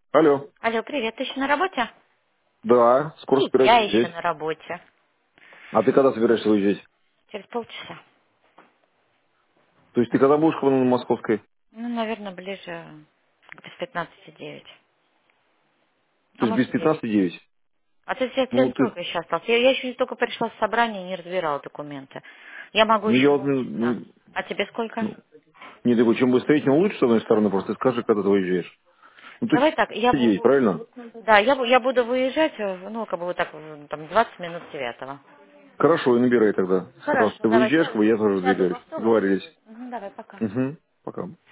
Алло. Алло, привет, ты еще на работе? Да, скоро И собираюсь я еще уезжать. на работе. А ты когда собираешься уезжать? Через полчаса. То есть ты когда будешь на Московской? Ну, наверное, ближе без 15:09. То А есть без может 9. 15:09. А ты тебе Ну, ты... сколько еще осталось? Я еще только пришла с собрания и не разбирала документы. Я могу Ну, еще я вот... научиться. А тебе сколько? Не, ты чем быстрее, тем лучше, с одной стороны, просто скажи, когда ты уезжаешь. Ну, ты Давай так, 9, правильно? да, я буду выезжать, ну, как бы вот так, там, 20 минут 9. Хорошо, и набирай тогда. Сразу Хорошо, ты давай, выезжаешь, как бы я тоже сяду в двигаюсь. автобус. Договорились. Мгм, давай, пока. Угу. Пока.